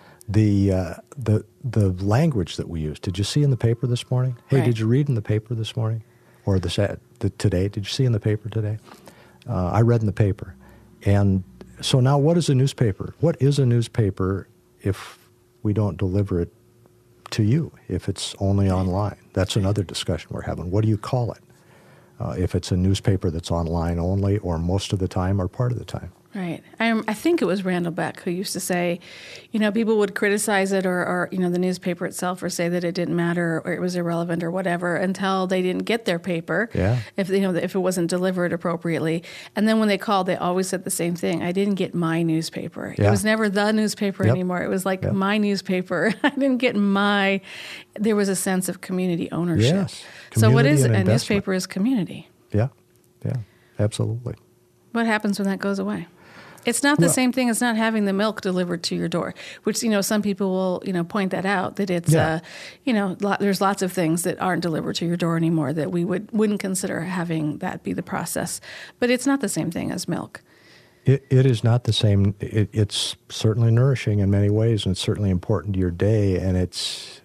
the language that we use. Did you see in the paper this morning? Hey, Right. Did you read in the paper this morning? Or today? Did you see in the paper today? I read in the paper. And so now what is a newspaper? What is a newspaper if we don't deliver it to you, if it's only online? That's another discussion we're having. What do you call it? If it's a newspaper that's online only or most of the time or part of the time? Right. I think it was Randall Beck who used to say, people would criticize it or the newspaper itself or say that it didn't matter or it was irrelevant or whatever until they didn't get their paper. Yeah. If it wasn't delivered appropriately. And then when they called, they always said the same thing. I didn't get my newspaper. Yeah. It was never the newspaper anymore. It was like my newspaper. I didn't get there was a sense of community ownership. Yes. So what is it? Community and A newspaper is community. Yeah, absolutely. What happens when that goes away? It's not the same thing as not having the milk delivered to your door, which, some people will, point that out, that it's, there's lots of things that aren't delivered to your door anymore that we wouldn't consider having that be the process. But it's not the same thing as milk. It is not the same. It's certainly nourishing in many ways, and it's certainly important to your day. And it's,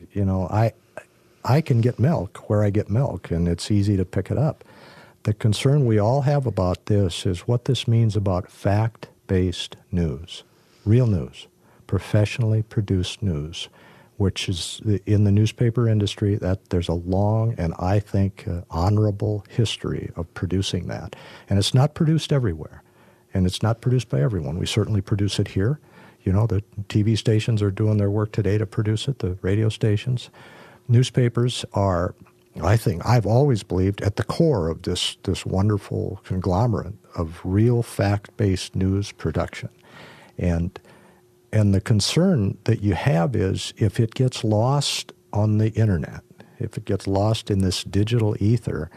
I can get milk where I get milk, and it's easy to pick it up. The concern we all have about this is what this means about fact-based news, real news, professionally produced news, which is in the newspaper industry, that there's a long and I think honorable history of producing that. And it's not produced everywhere, and it's not produced by everyone. We certainly produce it here. The TV stations are doing their work today to produce it, the radio stations. Newspapers are, I think, I've always believed, at the core of this wonderful conglomerate of real fact-based news production. And the concern that you have is if it gets lost on the internet, if it gets lost in this digital ether,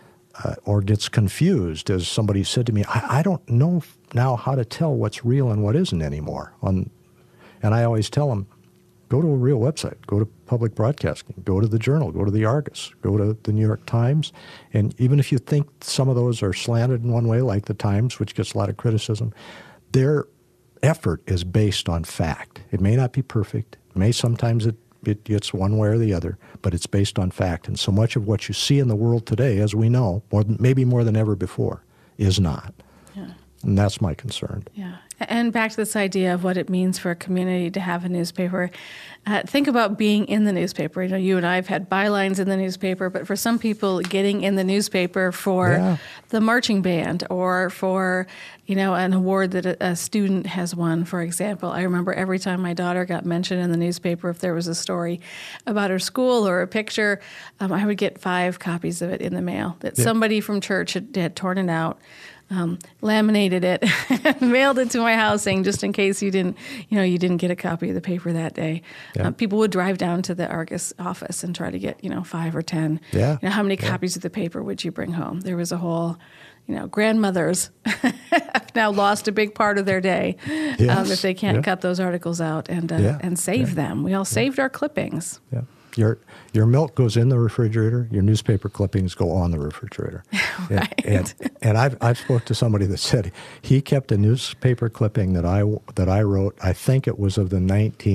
or gets confused, as somebody said to me, I don't know now how to tell what's real and what isn't anymore. And I always tell them, go to a real website, go to public broadcasting, go to the Journal, go to the Argus, go to the New York Times. And even if you think some of those are slanted in one way, like the Times, which gets a lot of criticism, their effort is based on fact. It may not be perfect. Sometimes it gets one way or the other, but it's based on fact. And so much of what you see in the world today, as we know, maybe more than ever before, is not. Yeah. And that's my concern. Yeah. And back to this idea of what it means for a community to have a newspaper. Think about being in the newspaper. You and I have had bylines in the newspaper, but for some people, getting in the newspaper for the marching band or for, an award that a student has won, for example. I remember every time my daughter got mentioned in the newspaper, if there was a story about her school or a picture, I would get 5 copies of it in the mail that somebody from church had torn it out. Laminated it, mailed it to my house, saying just in case you didn't get a copy of the paper that day. Yeah. People would drive down to the Argus office and try to get 5 or 10. Yeah. How many copies of the paper would you bring home? There was a whole, grandmothers have now lost a big part of their day if they can't cut those articles out and save them. We all saved our clippings. Yeah. Your milk goes in the refrigerator. Your newspaper clippings go on the refrigerator. Right. And I've spoke to somebody that said he kept a newspaper clipping that I wrote. I think it was of the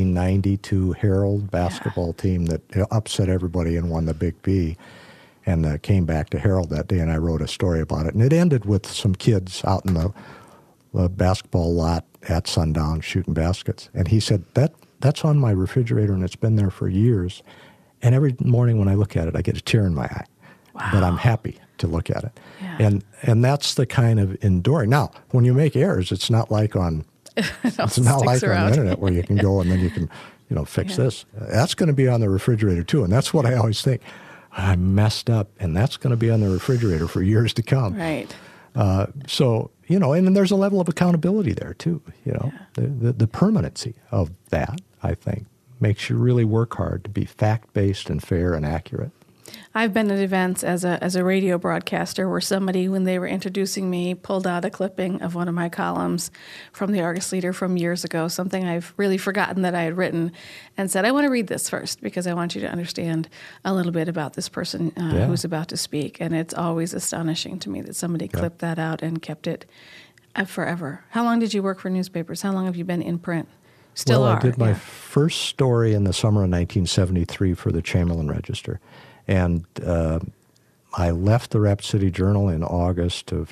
1992 Herald basketball team that upset everybody and won the Big B, and came back to Herald that day. And I wrote a story about it. And it ended with some kids out in the basketball lot at sundown shooting baskets. And he said that's on my refrigerator and it's been there for years. And every morning when I look at it, I get a tear in my eye. Wow. But I'm happy to look at it. Yeah. And that's the kind of enduring. Now, when you make errors, it's not like on the internet where you can go and then you can, fix this. That's going to be on the refrigerator too. And that's what I always think. I messed up, and that's going to be on the refrigerator for years to come. Right. So, and then there's a level of accountability there too. The permanency of that, I think, makes you really work hard to be fact-based and fair and accurate. I've been at events as a radio broadcaster where somebody, when they were introducing me, pulled out a clipping of one of my columns from the Argus Leader from years ago, something I've really forgotten that I had written, and said, I want to read this first because I want you to understand a little bit about this person who's about to speak. And it's always astonishing to me that somebody clipped that out and kept it forever. How long did you work for newspapers? How long have you been in print? Still well, are. I did my first story in the summer of 1973 for the Chamberlain Register. And I left the Rapid City Journal in August of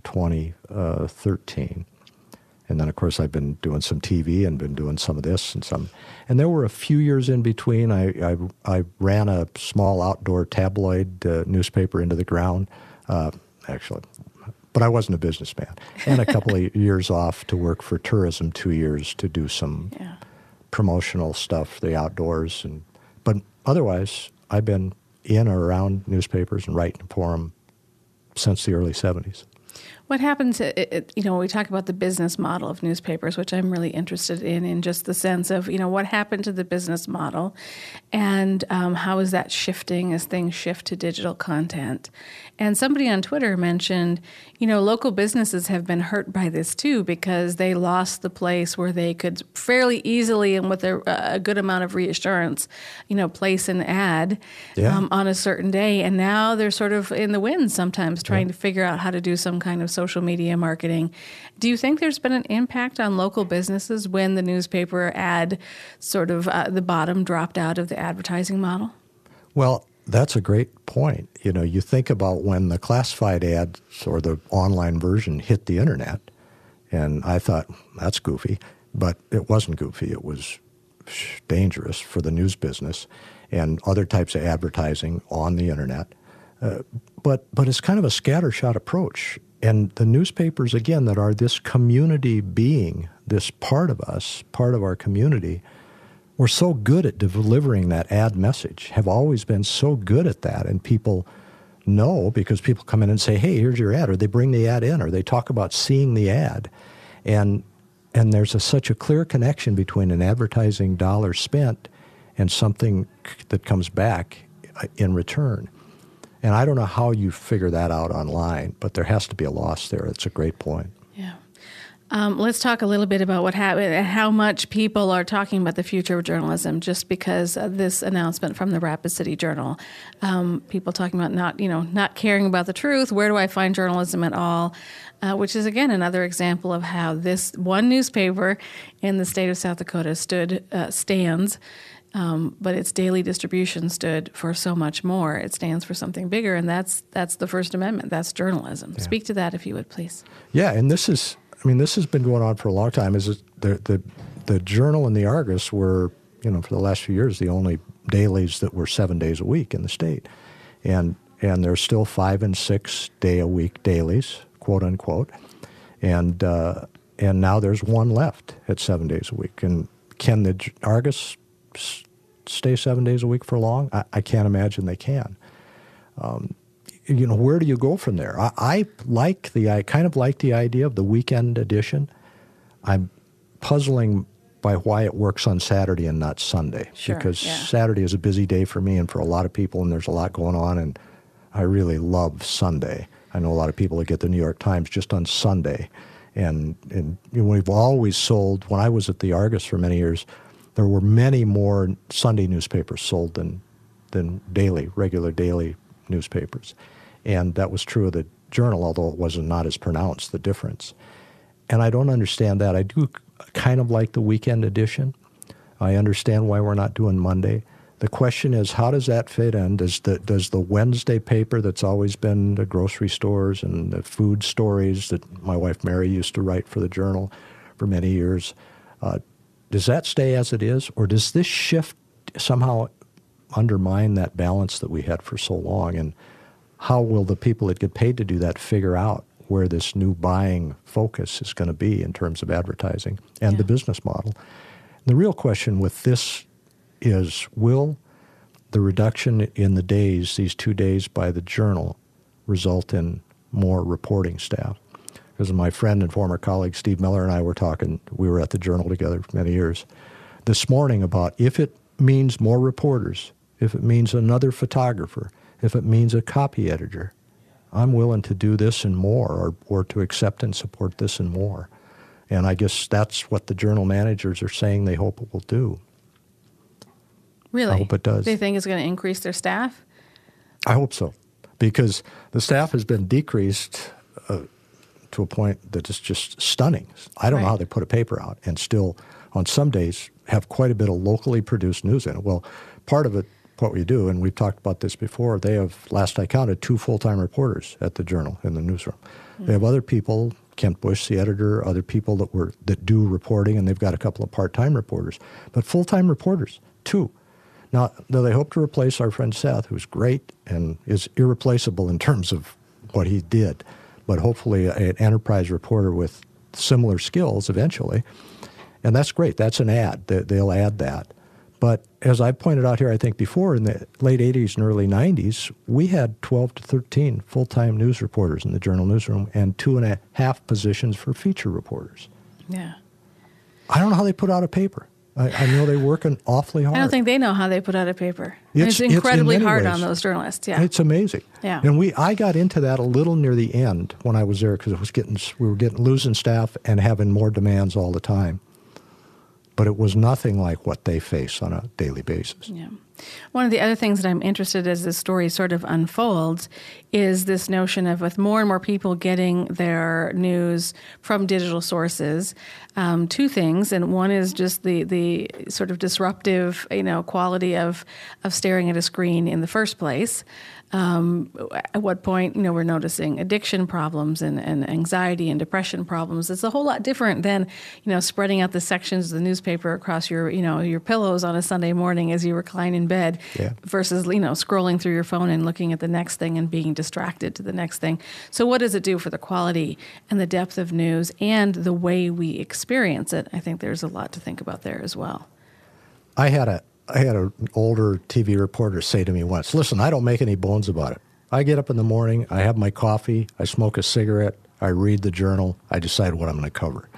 2013. And then, of course, I've been doing some TV and been doing some of this and some. And there were a few years in between. I ran a small outdoor tabloid newspaper into the ground, actually. But I wasn't a businessman. And a couple of years off to work for tourism, 2 years to do some promotional stuff, the outdoors. But otherwise, I've been in or around newspapers and writing for them since the early 70s. What happens, when we talk about the business model of newspapers, which I'm really interested in just the sense of, what happened to the business model and how is that shifting as things shift to digital content? And somebody on Twitter mentioned, local businesses have been hurt by this too because they lost the place where they could fairly easily and with a good amount of reassurance, place an ad on a certain day. And now they're sort of in the wind sometimes trying to figure out how to do some kind of social media marketing. Do you think there's been an impact on local businesses when the newspaper ad sort of the bottom dropped out of the advertising model? Well, that's a great point. You think about when the classified ads or the online version hit the internet, and I thought, that's goofy. But it wasn't goofy. It was dangerous for the news business and other types of advertising on the internet. But it's kind of a scattershot approach. And the newspapers, again, that are this community being, this part of us, part of our community, we're so good at delivering that ad message, have always been so good at that. And people know because people come in and say, hey, here's your ad, or they bring the ad in, or they talk about seeing the ad. And there's such a clear connection between an advertising dollar spent and something that comes back in return. And I don't know how you figure that out online, but there has to be a loss there. It's a great point. Yeah. Let's talk a little bit about what happened, how much people are talking about the future of journalism just because of this announcement from the Rapid City Journal. People talking about not caring about the truth. Where do I find journalism at all? Which is, again, another example of how this one newspaper in the state of South Dakota stands. But its daily distribution stood for so much more. It stands for something bigger, and that's the First Amendment. That's journalism. Yeah. Speak to that, if you would, please. Yeah, and this has been going on for a long time. The Journal and the Argus were, for the last few years, the only dailies that were 7 days a week in the state, and there's still 5 and 6 day a week dailies, quote unquote, and now there's one left at 7 days a week. And can the Argus stay 7 days a week for long? I can't imagine they can. Where do you go from there? I kind of like the idea of the weekend edition. I'm puzzling by why it works on Saturday and not Sunday. Sure, because Saturday is a busy day for me and for a lot of people, and there's a lot going on, and I really love Sunday. I know a lot of people that get the New York Times just on Sunday. And we've always sold, when I was at the Argus for many years, there were many more Sunday newspapers sold than regular daily newspapers. And that was true of the Journal, although it was not as pronounced, the difference. And I don't understand that. I do kind of like the weekend edition. I understand why we're not doing Monday. The question is, how does that fit in? Does the Wednesday paper that's always been the grocery stores and the food stories that my wife Mary used to write for the Journal for many years, does that stay as it is, or does this shift somehow undermine that balance that we had for so long? And how will the people that get paid to do that figure out where this new buying focus is going to be in terms of advertising and the business model? The real question with this is, will the reduction in the days, these 2 days by the Journal, result in more reporting staff? Because my friend and former colleague Steve Miller and I were talking, we were at the Journal together for many years, this morning about if it means more reporters, if it means another photographer, if it means a copy editor. I'm willing to do this and more, or to accept and support this and more. And I guess that's what the journal managers are saying they hope it will do. Really? I hope it does. They think it's going to increase their staff? I hope so, because the staff has been decreased to a point that is just stunning. I don't know how they put a paper out and still, on some days, have quite a bit of locally produced news in it. Well, part of it, what we do, and we've talked about this before, they have, last I counted, 2 full-time reporters at the Journal in the newsroom. They have other people, Kent Bush, the editor, other people that do reporting, and they've got a couple of part-time reporters. But full-time reporters, 2. Now, they hope to replace our friend Seth, who's great and is irreplaceable in terms of what he did, but hopefully an enterprise reporter with similar skills eventually. And that's great. That's an add. They'll add that. But as I pointed out here, I think before, in the late 80s and early 90s, we had 12 to 13 full-time news reporters in the Journal newsroom and 2.5 positions for feature reporters. Yeah. I don't know how they put out a paper. I know they're working awfully hard. I don't think they know how they put out a paper. It's incredibly hard on those journalists. Yeah, it's amazing. Yeah, and I got into that a little near the end when I was there, because we were losing staff and having more demands all the time. But it was nothing like what they face on a daily basis. Yeah. One of the other things that I'm interested as this story sort of unfolds is this notion of, with more and more people getting their news from digital sources, 2 things. And one is just the sort of disruptive, quality of staring at a screen in the first place. At what point, we're noticing addiction problems and anxiety and depression problems. It's a whole lot different than, spreading out the sections of the newspaper across your pillows on a Sunday morning as you recline in bed, versus, scrolling through your phone and looking at the next thing and being distracted to the next thing. So what does it do for the quality and the depth of news and the way we experience it? I think there's a lot to think about there as well. I had an older TV reporter say to me once, listen, I don't make any bones about it. I get up in the morning, I have my coffee, I smoke a cigarette, I read the Journal, I decide what I'm going to cover.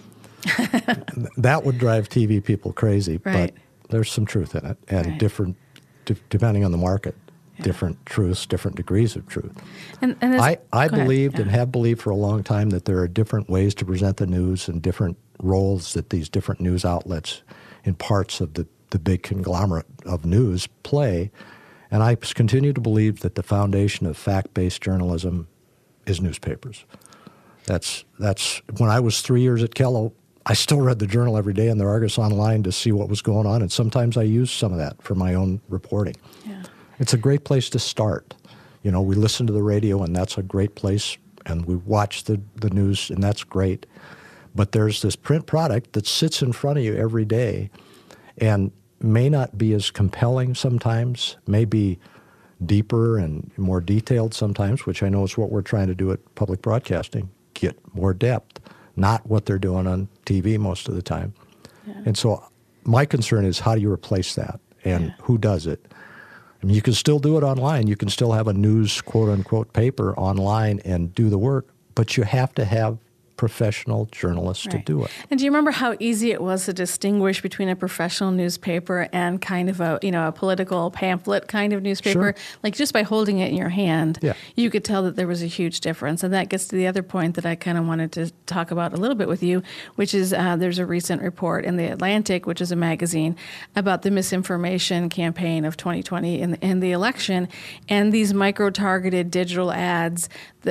That would drive TV people crazy, but there's some truth in it, and different, depending on the market, different truths, different degrees of truth. And I believed and have believed for a long time that there are different ways to present the news and different roles that these different news outlets in parts of the big conglomerate of news play. And I continue to believe that the foundation of fact-based journalism is newspapers. That's when I was 3 years at Kellogg, I still read the Journal every day and the Argus Online to see what was going on, and sometimes I used some of that for my own reporting. Yeah. It's a great place to start. We listen to the radio, and that's a great place, and we watch the news, and that's great. But there's this print product that sits in front of you every day and may not be as compelling sometimes, may be deeper and more detailed sometimes, which I know is what we're trying to do at public broadcasting, get more depth, not what they're doing on TV most of the time. Yeah. And so my concern is, how do you replace that, and who does it? I mean, you can still do it online. You can still have a news, quote-unquote, paper online and do the work, but you have to have professional journalists to do it. And do you remember how easy it was to distinguish between a professional newspaper and kind of a political pamphlet kind of newspaper? Sure. Like, just by holding it in your hand, you could tell that there was a huge difference. And that gets to the other point that I kind of wanted to talk about a little bit with you, which is there's a recent report in The Atlantic, which is a magazine, about the misinformation campaign of 2020 in the election, and these micro-targeted digital ads,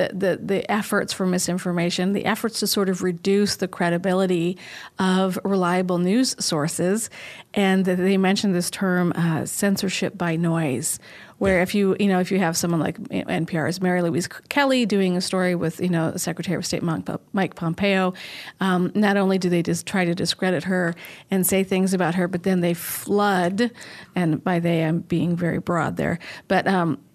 the efforts for misinformation, the efforts to sort of reduce the credibility of reliable news sources. And they mentioned this term, censorship by noise, where if you have someone like NPR's Mary Louise Kelly doing a story with, Secretary of State Mike Pompeo, not only do they just try to discredit her and say things about her, but then they flood, and by they I'm being very broad there, but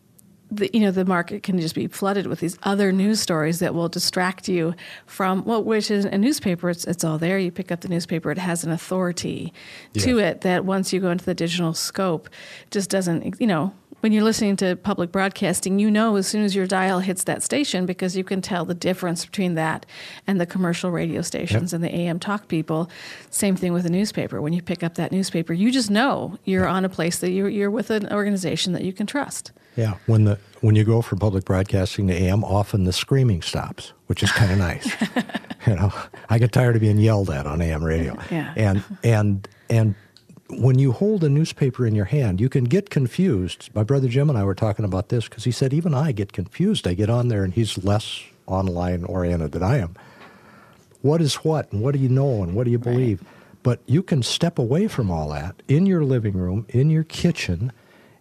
the market can just be flooded with these other news stories that will distract you from which is a newspaper. It's all there. You pick up the newspaper. It has an authority to it that once you go into the digital scope, just doesn't, when you're listening to public broadcasting, as soon as your dial hits that station, because you can tell the difference between that and the commercial radio stations and the AM talk people. Same thing with a newspaper. When you pick up that newspaper, you just know you're on a place that you're with an organization that you can trust. Yeah, when you go from public broadcasting to AM, often the screaming stops, which is kind of nice. I get tired of being yelled at on AM radio. Yeah. And when you hold a newspaper in your hand, you can get confused. My brother Jim and I were talking about this because he said, even I get confused. I get on there and he's less online oriented than I am. What is what, and what do you know, and what do you believe? Right. But you can step away from all that in your living room, in your kitchen,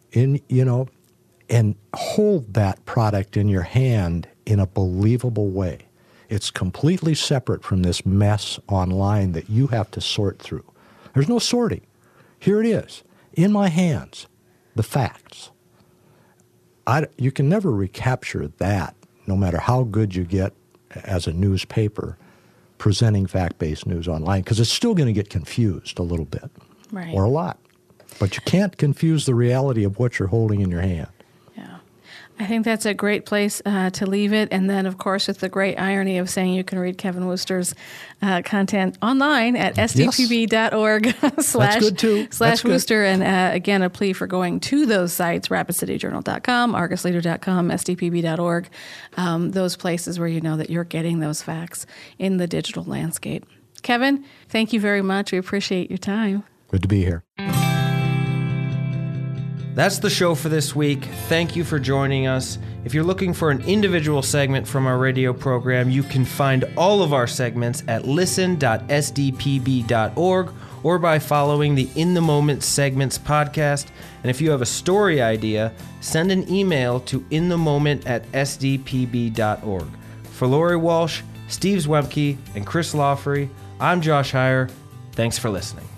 and hold that product in your hand in a believable way. It's completely separate from this mess online that you have to sort through. There's no sorting. Here it is, in my hands, the facts. You can never recapture that, no matter how good you get as a newspaper presenting fact-based news online, because it's still going to get confused a little bit, right, or a lot. But you can't confuse the reality of what you're holding in your hand. I think that's a great place to leave it. And then, of course, with the great irony of saying you can read Kevin Wooster's content online at sdpb.org slash Wooster. And again, a plea for going to those sites, rapidcityjournal.com, argusleader.com, sdpb.org, those places where you know that you're getting those facts in the digital landscape. Kevin, thank you very much. We appreciate your time. Good to be here. That's the show for this week. Thank you for joining us. If you're looking for an individual segment from our radio program, you can find all of our segments at listen.sdpb.org or by following the In the Moment Segments podcast. And if you have a story idea, send an email to inthemoment@sdpb.org. For Lori Walsh, Steve Zwemke, and Chris Lawfrey, I'm Josh Heyer. Thanks for listening.